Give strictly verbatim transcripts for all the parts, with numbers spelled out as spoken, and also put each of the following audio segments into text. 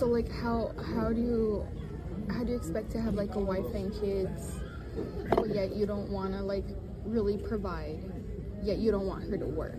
So like how how do you how do you expect to have like a wife and kids, but yet you don't want to like really provide, yet you don't want her to work?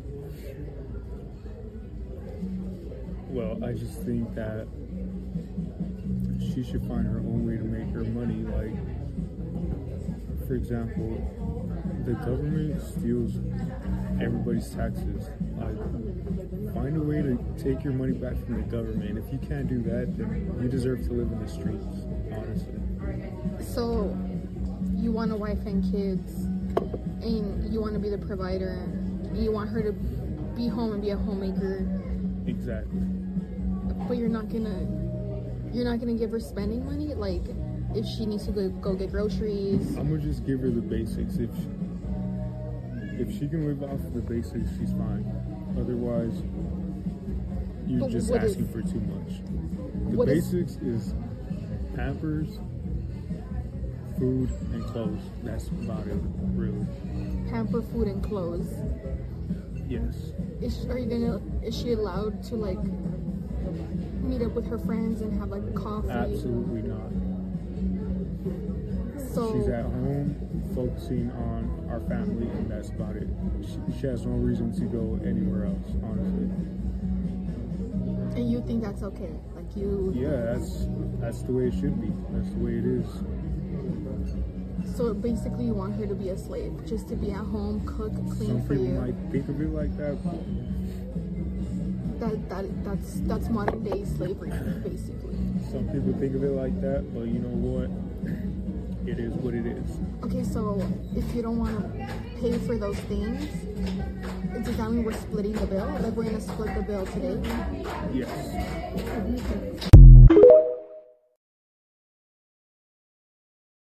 Well, I just think that she should find her own way to make her money. Like, for example, the government steals everybody's taxes. Like, find a way to take your money back from the government. If you can't do that, then you deserve to live in the streets, honestly. So you want a wife and kids, and you want to be the provider, and you want her to be home and be a homemaker. Exactly. But you're not gonna you're not gonna give her spending money. Like, if she needs to go, go get groceries, I'm gonna just give her the basics. If she, if she can live off the basics, she's fine. Otherwise, you're But just what asking is- for too much. The what is- basics is Pampers, food, and clothes. That's about it, really. pamper, food, and clothes. Yes. Is she, are you gonna? Is she allowed to like meet up with her friends and have like coffee? Absolutely not. So She's at home focusing on our family, and that's about it. She, she has no reason to go anywhere else, honestly. and you think that's okay? Like you? Yeah, that's that's the way it should be. That's the way it is. So basically, you want her to be a slave, just to be at home, cook, clean Some for people you. might think of it like that. That that that's that's modern day slavery, basically. Some people think of it like that, but you know what? It is what it is. Okay, so if you don't want to pay for those things, does that mean we're splitting the bill? Like we're gonna split the bill today? Yes.